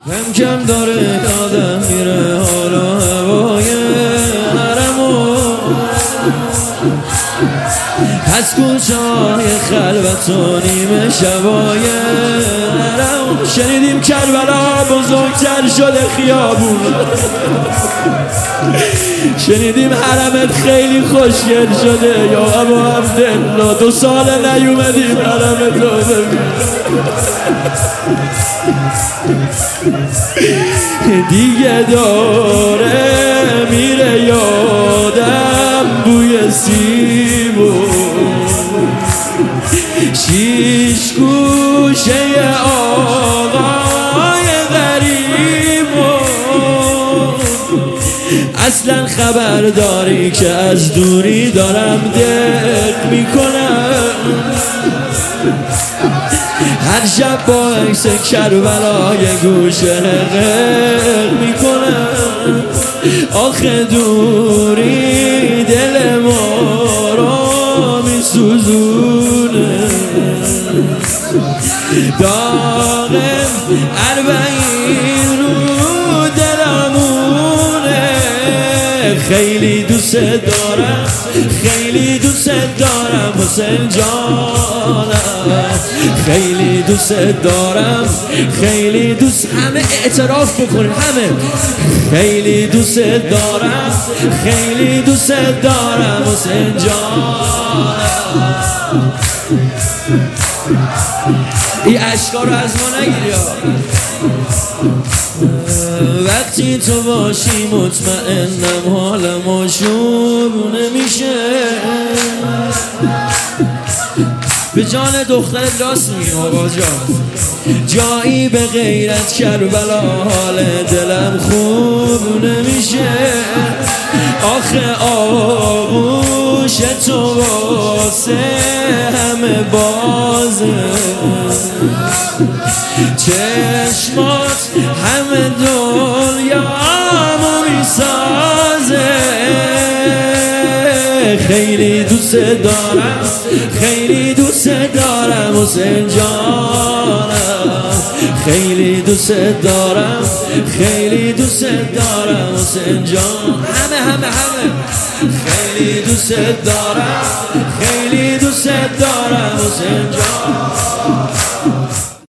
کم کم داره یادم میره حالا هوای حرمو، از کوچه‌های خلوت و نیمه شبای حرم. شنیدیم کربلا بزرگتر شده خیابون، شنیدیم حرمت خیلی خوشگل شده یا ابو عبدالله، 2 سال نیومدیم حرمت رو ببین. دیگه داره میره یادم بوی سیب و شیش گوشه آقای غریب و اصلا خبر داری که از دوری دارم دق میکنم، هر شب با عکس کربلای گوشه غرق میکنم. آخه دوری دل ما رو میسوزونه، داغ 40 رو دلمونه. خیلی دوست دارم، خیلی دوست دارم حسین جانم، خیلی دوست دارم، خیلی دوست. همه اعتراف بکنیم، همه خیلی دوست دارم، خیلی دوست دارم حسین جانم. این اشکا رو از ما نگیری ها. وقتی تو باشی مطمئنم حالم آشوب نمیشه. به جان دخترت راست میگی آقا جان، جایی به غیرت کربلا حال دلم خوب نمیشه. آخه آغوش تو واسه همه بازه، چشمات همه دنیامو میسازه. خیلی دوست دارم، خیلی دوست دارم حسین جانم، خیلی دوست دارم، خیلی دوست دارم حسین جان. همه خیلی دوست دارم، خیلی دوست دارم حسین جان.